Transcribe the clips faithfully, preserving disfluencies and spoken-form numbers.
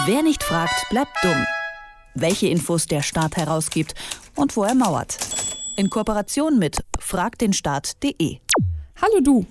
Wer nicht fragt, bleibt dumm. Welche Infos der Staat herausgibt und wo er mauert. In Kooperation mit frag den staat punkt de. Hallo du.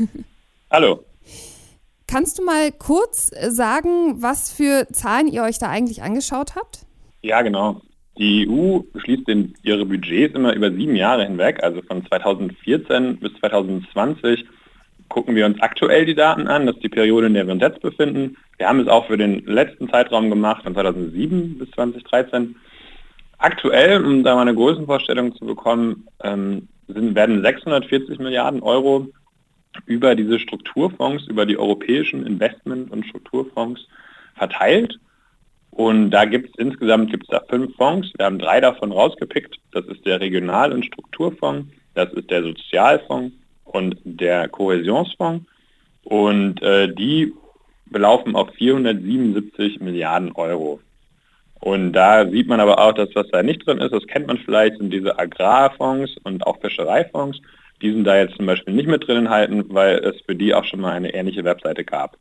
Hallo. Kannst du mal kurz sagen, was für Zahlen ihr euch da eigentlich angeschaut habt? Ja, genau. Die E U beschließt den, ihre Budgets immer über sieben Jahre hinweg, also von zweitausendvierzehn bis zweitausendzwanzig gucken wir uns aktuell die Daten an. Das ist die Periode, in der wir uns jetzt befinden. Wir haben es auch für den letzten Zeitraum gemacht, von zweitausendsieben bis zweitausenddreizehn. Aktuell, um da mal eine Größenvorstellung zu bekommen, ähm, sind, werden sechshundertvierzig Milliarden Euro über diese Strukturfonds, über die europäischen Investment- und Strukturfonds verteilt. Und da gibt es insgesamt gibt's da fünf Fonds. Wir haben drei davon rausgepickt. Das ist der Regional- und Strukturfonds, das ist der Sozialfonds und der Kohäsionsfonds. Und äh, die belaufen auf vierhundertsiebenundsiebzig Milliarden Euro. Und da sieht man aber auch, dass was da nicht drin ist, das kennt man vielleicht, sind diese Agrarfonds und auch Fischereifonds. Die sind da jetzt zum Beispiel nicht mit drin enthalten, weil es für die auch schon mal eine ähnliche Webseite gab.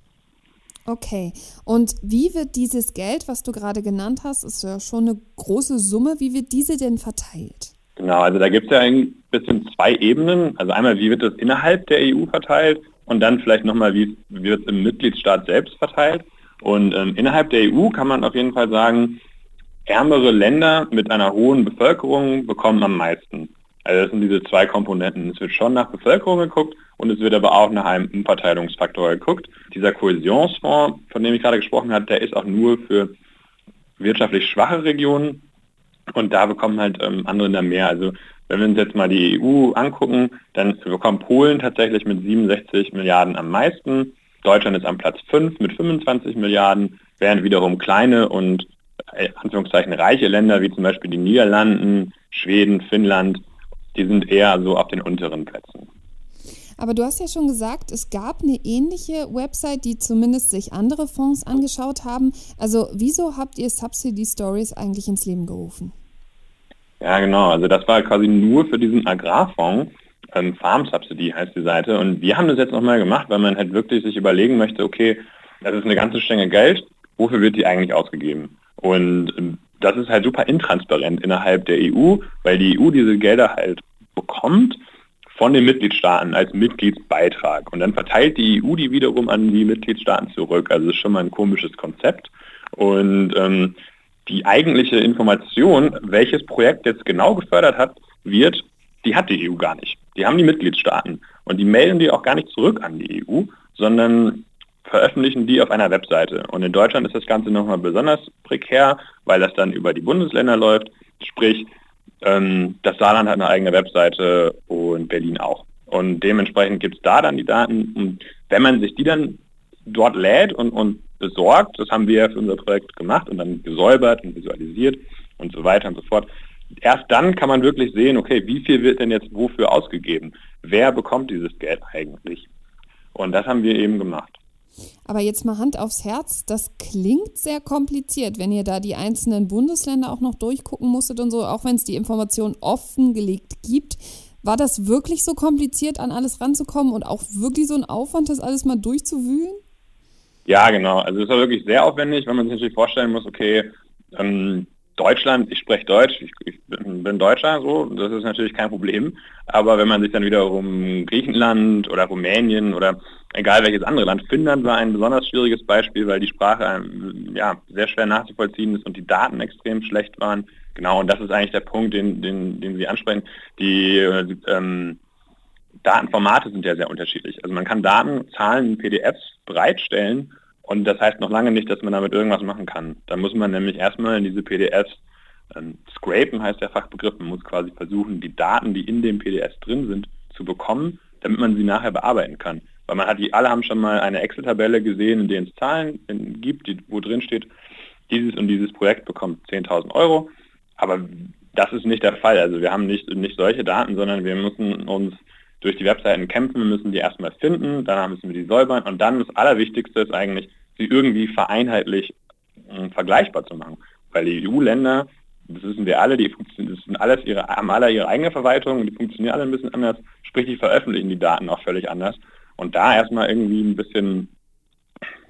Okay. Und wie wird dieses Geld, was du gerade genannt hast, ist ja schon eine große Summe, wie wird diese denn verteilt? Genau, also da gibt es ja ein bisschen zwei Ebenen. Also einmal, wie wird das innerhalb der E U verteilt und dann vielleicht nochmal, wie wird es im Mitgliedstaat selbst verteilt. Und ähm, innerhalb der E U kann man auf jeden Fall sagen, ärmere Länder mit einer hohen Bevölkerung bekommen am meisten. Also das sind diese zwei Komponenten. Es wird schon nach Bevölkerung geguckt und es wird aber auch nach einem Umverteilungsfaktor geguckt. Dieser Kohäsionsfonds, von dem ich gerade gesprochen habe, der ist auch nur für wirtschaftlich schwache Regionen und da bekommen halt ähm, andere dann mehr. Also wenn wir uns jetzt mal die E U angucken, dann bekommt Polen tatsächlich mit siebenundsechzig Milliarden am meisten. Deutschland ist am Platz fünf mit fünfundzwanzig Milliarden, während wiederum kleine und äh, Anführungszeichen reiche Länder wie zum Beispiel die Niederlanden, Schweden, Finnland, die sind eher so auf den unteren Plätzen. Aber du hast ja schon gesagt, es gab eine ähnliche Website, die zumindest sich andere Fonds angeschaut haben. Also wieso habt ihr Subsidy Stories eigentlich ins Leben gerufen? Ja, genau. Also das war quasi nur für diesen Agrarfonds. Ähm, Farm Subsidy heißt die Seite. Und wir haben das jetzt nochmal gemacht, weil man halt wirklich sich überlegen möchte, okay, das ist eine ganze Stange Geld, wofür wird die eigentlich ausgegeben? Und ähm, das ist halt super intransparent innerhalb der E U, weil die E U diese Gelder halt bekommt von den Mitgliedstaaten als Mitgliedsbeitrag. Und dann verteilt die E U die wiederum an die Mitgliedstaaten zurück. Also das ist schon mal ein komisches Konzept. Und ähm, die eigentliche Information, welches Projekt jetzt genau gefördert hat, wird, die hat die E U gar nicht. Die haben die Mitgliedstaaten. Und die melden die auch gar nicht zurück an die E U, sondern veröffentlichen die auf einer Webseite. Und in Deutschland ist das Ganze nochmal besonders prekär, weil das dann über die Bundesländer läuft. Sprich, ähm, das Saarland hat eine eigene Webseite und Berlin auch. Und dementsprechend gibt es da dann die Daten. Und wenn man sich die dann dort lädt und, und besorgt, das haben wir ja für unser Projekt gemacht und dann gesäubert und visualisiert und so weiter und so fort, erst dann kann man wirklich sehen, okay, wie viel wird denn jetzt wofür ausgegeben? Wer bekommt dieses Geld eigentlich? Und das haben wir eben gemacht. Aber jetzt mal Hand aufs Herz, das klingt sehr kompliziert, wenn ihr da die einzelnen Bundesländer auch noch durchgucken musstet und so, auch wenn es die Information offengelegt gibt. War das wirklich so kompliziert, an alles ranzukommen und auch wirklich so ein Aufwand, das alles mal durchzuwühlen? Ja, genau. Also es war wirklich sehr aufwendig, wenn man sich natürlich vorstellen muss, okay, ähm, Deutschland, ich spreche Deutsch, ich, ich bin Deutscher, so, das ist natürlich kein Problem. Aber wenn man sich dann wiederum Griechenland oder Rumänien oder egal welches andere Land, Finnland war ein besonders schwieriges Beispiel, weil die Sprache ja, sehr schwer nachzuvollziehen ist und die Daten extrem schlecht waren. Genau, und das ist eigentlich der Punkt, den, den, den Sie ansprechen. Die äh, ähm, Datenformate sind ja sehr unterschiedlich. Also man kann Daten, Zahlen, P D Fs bereitstellen und das heißt noch lange nicht, dass man damit irgendwas machen kann. Da muss man nämlich erstmal in diese P D Fs ähm, scrapen, heißt der Fachbegriff. Man muss quasi versuchen, die Daten, die in den P D Fs drin sind, zu bekommen, damit man sie nachher bearbeiten kann. Weil man hat, die alle haben schon mal eine Excel-Tabelle gesehen, in der es Zahlen gibt, die, wo drin steht, dieses und dieses Projekt bekommt zehntausend Euro. Aber das ist nicht der Fall. Also wir haben nicht, nicht solche Daten, sondern wir müssen uns durch die Webseiten kämpfen, wir müssen die erstmal finden, danach müssen wir die säubern und dann das Allerwichtigste ist eigentlich, sie irgendwie vereinheitlich äh, vergleichbar zu machen. Weil die E U-Länder, das wissen wir alle, die das sind alles ihre, haben alle ihre eigene Verwaltung und die funktionieren alle ein bisschen anders, sprich die veröffentlichen die Daten auch völlig anders. Und da erstmal irgendwie ein bisschen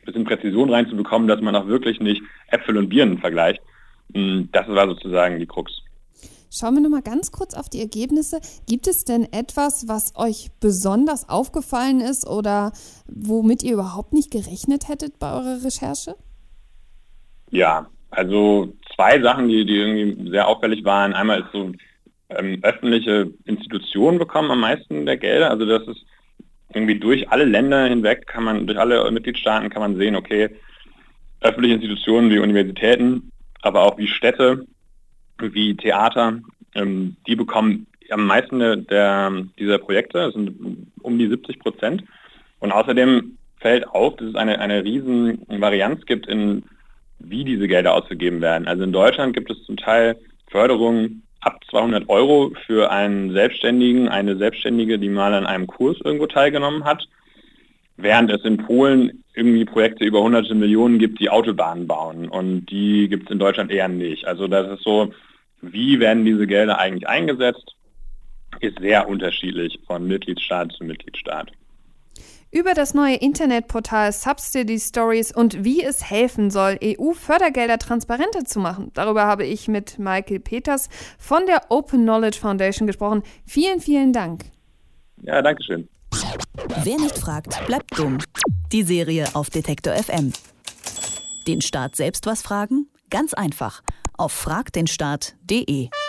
ein bisschen Präzision reinzubekommen, dass man auch wirklich nicht Äpfel und Birnen vergleicht. Das war sozusagen die Krux. Schauen wir noch mal ganz kurz auf die Ergebnisse. Gibt es denn etwas, was euch besonders aufgefallen ist oder womit ihr überhaupt nicht gerechnet hättet bei eurer Recherche? Ja, also zwei Sachen, die, die irgendwie sehr auffällig waren. Einmal ist so, ähm, öffentliche Institutionen bekommen am meisten der Gelder. Also das ist irgendwie durch alle Länder hinweg, kann man, durch alle Mitgliedstaaten kann man sehen, okay, öffentliche Institutionen wie Universitäten, aber auch wie Städte, wie Theater, ähm, die bekommen am meisten der, der, dieser Projekte, das sind um die siebzig Prozent. Und außerdem fällt auf, dass es eine, eine riesen Varianz gibt, in wie diese Gelder ausgegeben werden. Also in Deutschland gibt es zum Teil Förderungen ab zweihundert Euro für einen Selbstständigen, eine Selbstständige, die mal an einem Kurs irgendwo teilgenommen hat, während es in Polen irgendwie Projekte über hunderte Millionen gibt, die Autobahnen bauen, und die gibt es in Deutschland eher nicht. Also das ist so, wie werden diese Gelder eigentlich eingesetzt, ist sehr unterschiedlich von Mitgliedstaat zu Mitgliedstaat. Über das neue Internetportal Subsidy Stories und wie es helfen soll, E U-Fördergelder transparenter zu machen. Darüber habe ich mit Michael Peters von der Open Knowledge Foundation gesprochen. Vielen, vielen Dank. Ja, danke schön. Wer nicht fragt, bleibt dumm. Die Serie auf Detektor F M. Den Staat selbst was fragen? Ganz einfach. Auf frag den staat punkt de.